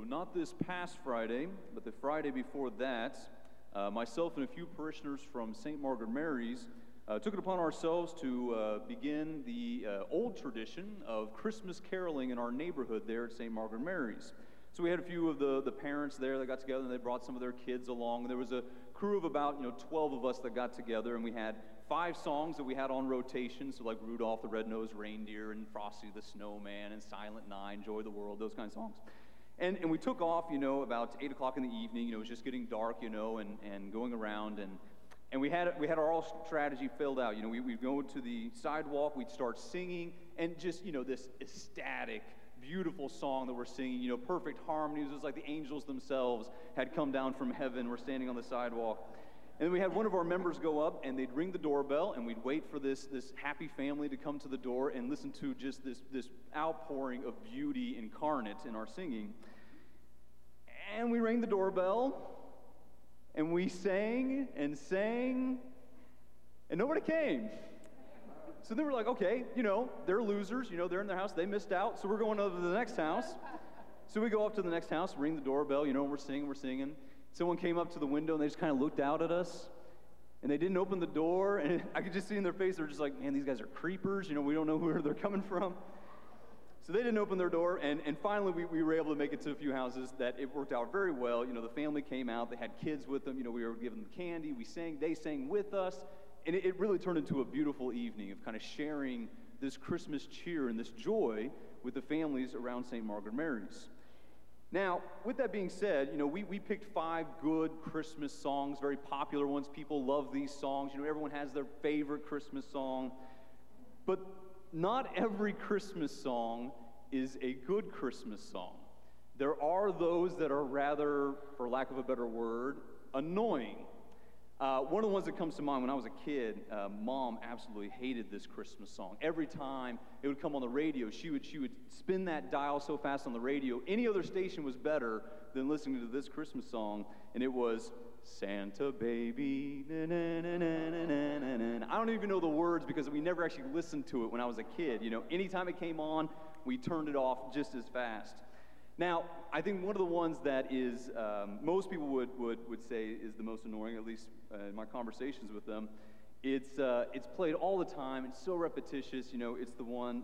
not this past Friday, but the Friday before that, myself and a few parishioners from St. Margaret Mary's took it upon ourselves to begin the old tradition of Christmas caroling in our neighborhood there at St. Margaret Mary's. So we had a few of the parents there that got together, and they brought some of their kids along. And there was a crew of about 12 of us that got together, and we had 5 songs that we had on rotation, so like Rudolph the Red-Nosed Reindeer and Frosty the Snowman and Silent Night, Joy the World, those kind of songs. And we took off, about 8 o'clock in the evening. It was just getting dark, and going around, and we had our all strategy filled out. We'd go to the sidewalk, we'd start singing, and just this ecstatic, beautiful song that we're singing, perfect harmonies. It was like the angels themselves had come down from heaven. We're standing on the sidewalk. And then we had one of our members go up, and they'd ring the doorbell, and we'd wait for this happy family to come to the door and listen to just this outpouring of beauty incarnate in our singing. And we rang the doorbell, and we sang, and nobody came. So then we're like, okay, they're losers, they're in their house, they missed out, so we're going over to the next house. So we go up to the next house, ring the doorbell, and we're singing. Someone came up to the window, and they just kind of looked out at us, and they didn't open the door, and I could just see in their face, they're just like, man, these guys are creepers, we don't know where they're coming from. So they didn't open their door, and finally we were able to make it to a few houses that it worked out very well. The family came out, they had kids with them, we were giving them candy, we sang, they sang with us, and it really turned into a beautiful evening of kind of sharing this Christmas cheer and this joy with the families around St. Margaret Mary's. Now, with that being said, we picked 5 good Christmas songs, very popular ones. People love these songs. Everyone has their favorite Christmas song. But not every Christmas song is a good Christmas song. There are those that are rather, for lack of a better word, annoying. One of the ones that comes to mind when I was a kid, Mom absolutely hated this Christmas song. Every time it would come on the radio, she would spin that dial so fast on the radio. Any other station was better than listening to this Christmas song, and it was Santa Baby, na na na na na na na. I don't even know the words because we never actually listened to it when I was a kid. Anytime it came on, we turned it off just as fast. Now, I think one of the ones that is, most people would say is the most annoying, at least in my conversations with them, it's played all the time, it's so repetitious, it's the one,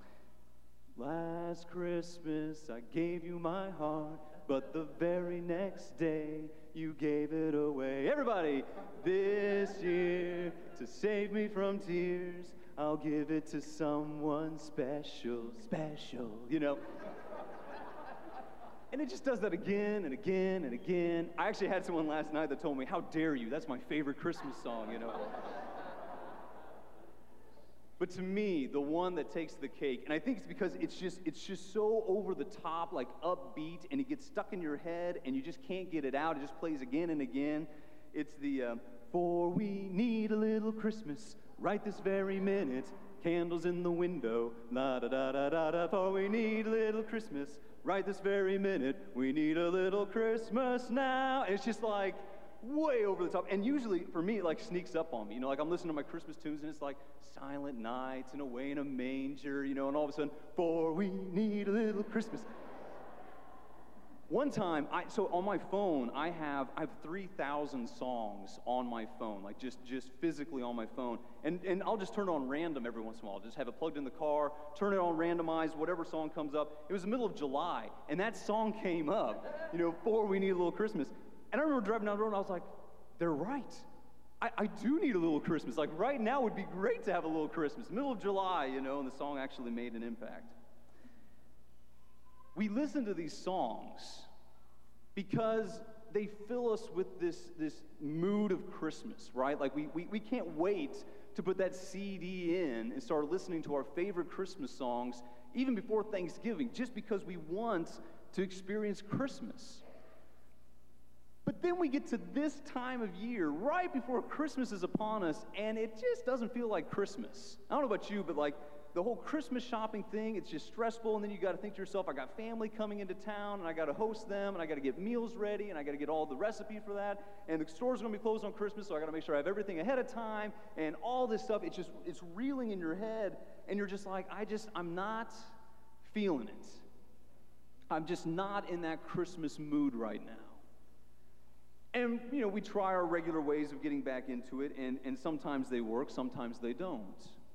last Christmas I gave you my heart, but the very next day you gave it away. Everybody, this year, to save me from tears, I'll give it to someone special. And it just does that again and again and again. I actually had someone last night that told me, how dare you, that's my favorite Christmas song, But to me, the one that takes the cake, and I think it's because it's just so over the top, like upbeat, and it gets stuck in your head, and you just can't get it out. It just plays again and again. It's the, for we need a little Christmas right this very minute. Candles in the window, la-da-da-da-da-da, for we need a little Christmas right this very minute. We need a little Christmas now. And it's just like way over the top. And usually, for me, it like sneaks up on me. Like I'm listening to my Christmas tunes, and it's like Silent Nights and Away in a Manger, and all of a sudden, for we need a little Christmas. One time, so on my phone, I have 3,000 songs on my phone, like just physically on my phone. And I'll just turn it on random every once in a while. I'll just have it plugged in the car, turn it on randomized, whatever song comes up. It was the middle of July, and that song came up, for We Need a Little Christmas. And I remember driving down the road, and I was like, they're right. I do need a little Christmas. Like right now would be great to have a little Christmas. Middle of July, and the song actually made an impact. We listen to these songs because they fill us with this mood of Christmas, right? Like we can't wait to put that CD in and start listening to our favorite Christmas songs even before Thanksgiving, just because we want to experience Christmas. But then we get to this time of year, right before Christmas is upon us, and it just doesn't feel like Christmas. I don't know about you, but like the whole Christmas shopping thing, it's just stressful, and then you got to think to yourself, I got family coming into town, and I got to host them, and I got to get meals ready, and I got to get all the recipe for that, and the store's going to be closed on Christmas, so I got to make sure I have everything ahead of time, and all this stuff, it's reeling in your head, and you're just like, I'm not feeling it. I'm just not in that Christmas mood right now. And, we try our regular ways of getting back into it, and sometimes they work, sometimes they don't.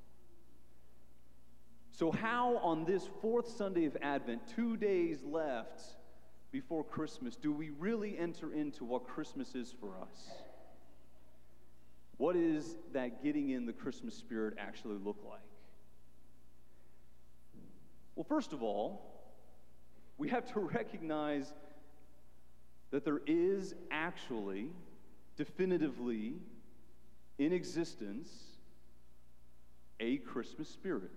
So how on this fourth Sunday of Advent, 2 days left before Christmas, do we really enter into what Christmas is for us? What is that getting in the Christmas spirit actually look like? Well, first of all, we have to recognize that there is actually, definitively, in existence, a Christmas spirit.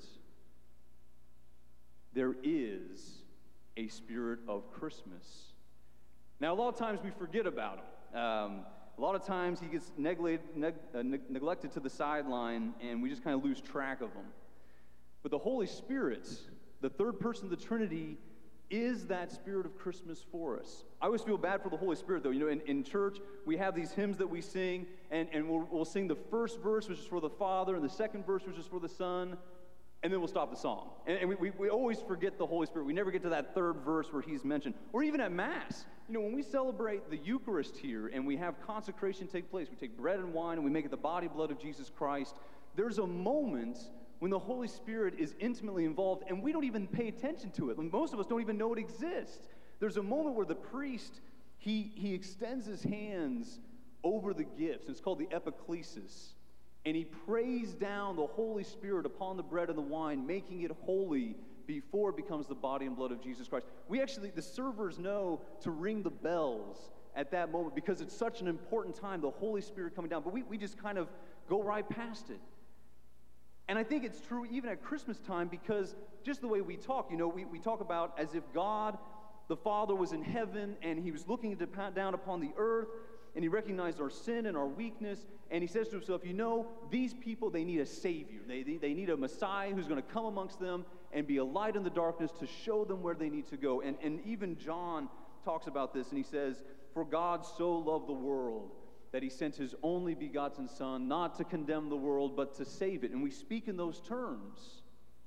There is a spirit of Christmas. Now, a lot of times we forget about him. A lot of times he gets neglected to the sideline, and we just kind of lose track of him. But the Holy Spirit, the third person of the Trinity, is that spirit of Christmas for us. I always feel bad for the Holy Spirit, though. In church, we have these hymns that we sing, and we'll sing the first verse, which is for the Father, and the second verse, which is for the Son, and then we'll stop the song. And we always forget the Holy Spirit. We never get to that third verse where he's mentioned. Or even at Mass. When we celebrate the Eucharist here, and we have consecration take place, we take bread and wine, and we make it the body and blood of Jesus Christ, there's a moment when the Holy Spirit is intimately involved, and we don't even pay attention to it. Most of us don't even know it exists. There's a moment where the priest, he extends his hands over the gifts. It's called the epiclesis. And he prays down the Holy Spirit upon the bread and the wine, making it holy before it becomes the body and blood of Jesus Christ. The servers know to ring the bells at that moment because it's such an important time, the Holy Spirit coming down. But we just kind of go right past it. And I think it's true even at Christmas time because just the way we talk, we talk about as if God, the Father, was in heaven and he was looking down upon the earth and he recognized our sin and our weakness and he says to himself, these people, they need a Savior. They need a Messiah who's going to come amongst them and be a light in the darkness to show them where they need to go. And even John talks about this and he says, "For God so loved the world that he sent his only begotten Son, not to condemn the world, but to save it." And we speak in those terms.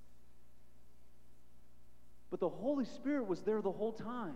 But the Holy Spirit was there the whole time.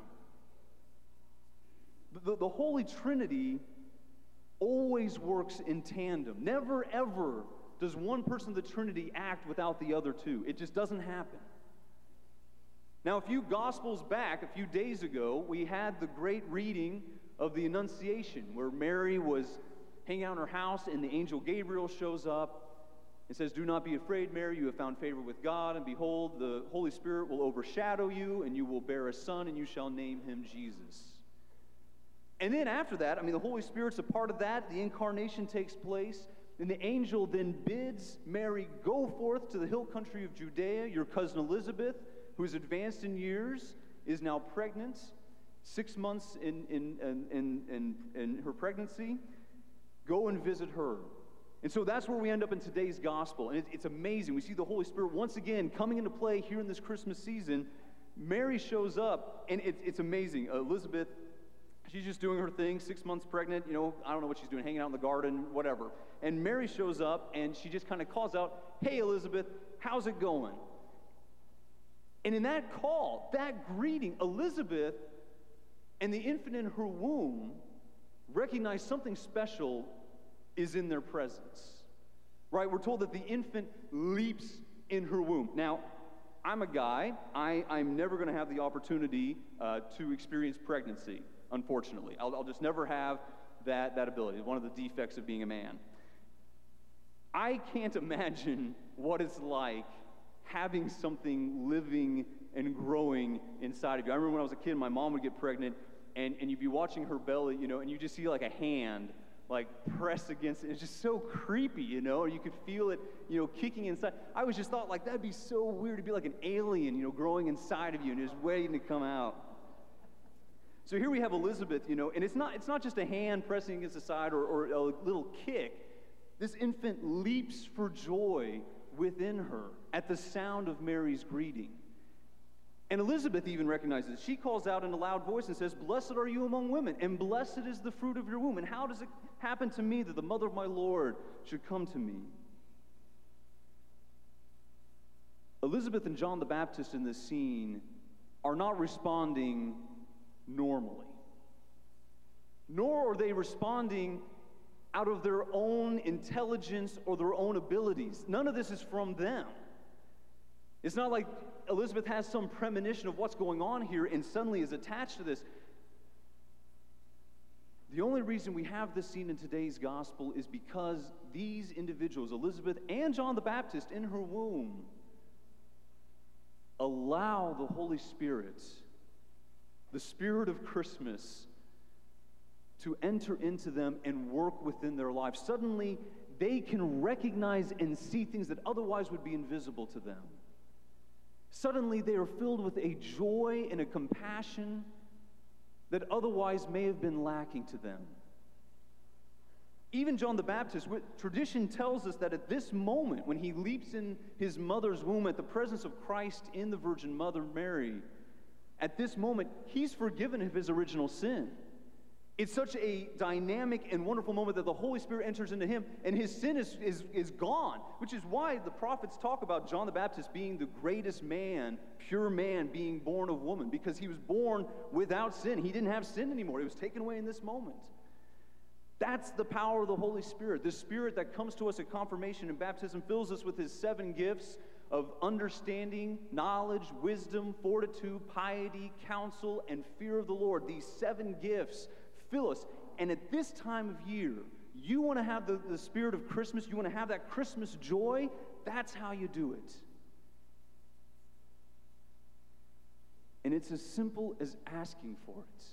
The Holy Trinity always works in tandem. Never, ever does one person of the Trinity act without the other two. It just doesn't happen. Now, a few Gospels back, a few days ago, we had the great reading of the Annunciation, where Mary was hanging out in her house and the angel Gabriel shows up and says, "Do not be afraid, Mary, you have found favor with God, and behold, the Holy Spirit will overshadow you, and you will bear a son, and you shall name him Jesus." And then after that, the Holy Spirit's a part of that. The incarnation takes place, and the angel then bids Mary, "Go forth to the hill country of Judea. Your cousin Elizabeth, who is advanced in years, is now pregnant, 6 months in her pregnancy. Go and visit her." And so that's where we end up in today's gospel. And it's amazing. We see the Holy Spirit once again coming into play here in this Christmas season. Mary shows up, and it's amazing. Elizabeth, she's just doing her thing, 6 months pregnant. I don't know what she's doing, hanging out in the garden, whatever. And Mary shows up, and she just kind of calls out, "Hey, Elizabeth, how's it going?" And in that call, that greeting, Elizabeth and the infant in her womb recognize something special is in their presence, right? We're told that the infant leaps in her womb. Now, I'm a guy. I'm never going to have the opportunity to experience pregnancy, unfortunately. I'll just never have that ability. One of the defects of being a man. I can't imagine what it's like having something living and growing inside of you. I remember when I was a kid, my mom would get pregnant, and you'd be watching her belly, and you just see like a hand press against it. It's just so creepy, or you could feel it, kicking inside. I always just thought that'd be so weird to be like an alien, growing inside of you and just waiting to come out. So here we have Elizabeth, and it's not just a hand pressing against the side or a little kick. This infant leaps for joy within her at the sound of Mary's greeting. And Elizabeth even recognizes it. She calls out in a loud voice and says, "Blessed are you among women, and blessed is the fruit of your womb. And how does it happen to me that the mother of my Lord should come to me?" Elizabeth and John the Baptist in this scene are not responding normally, nor are they responding out of their own intelligence or their own abilities. None of this is from them. It's not like Elizabeth has some premonition of what's going on here and suddenly is attached to this. The only reason we have this scene in today's gospel is because these individuals, Elizabeth and John the Baptist in her womb, allow the Holy Spirit, the Spirit of Christmas, to enter into them and work within their lives. Suddenly, they can recognize and see things that otherwise would be invisible to them. Suddenly, they are filled with a joy and a compassion that otherwise may have been lacking to them. Even John the Baptist, tradition tells us that at this moment, when he leaps in his mother's womb at the presence of Christ in the Virgin Mother Mary, at this moment, he's forgiven of his original sin. It's such a dynamic and wonderful moment that the Holy Spirit enters into him, and his sin is gone, which is why the prophets talk about John the Baptist being the greatest man, pure man, being born of woman, because he was born without sin. He didn't have sin anymore. It was taken away in this moment. That's the power of the Holy Spirit. The Spirit that comes to us at confirmation and baptism fills us with his 7 gifts of understanding, knowledge, wisdom, fortitude, piety, counsel, and fear of the Lord. These 7 gifts fill us. And at this time of year, you want to have the spirit of Christmas, you want to have that Christmas joy, that's how you do it. And it's as simple as asking for it.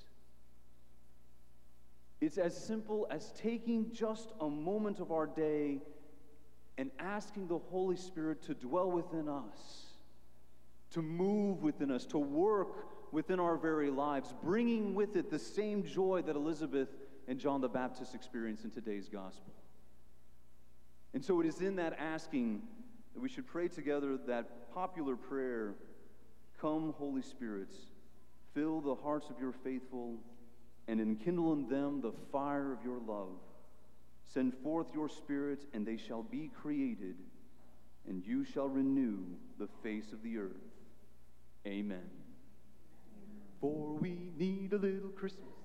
It's as simple as taking just a moment of our day and asking the Holy Spirit to dwell within us, to move within us, to work within our very lives, bringing with it the same joy that Elizabeth and John the Baptist experienced in today's gospel. And so it is in that asking that we should pray together that popular prayer, "Come, Holy Spirit, fill the hearts of your faithful, and enkindle in them the fire of your love. Send forth your Spirit, and they shall be created, and you shall renew the face of the earth. Amen." For we need a little Christmas.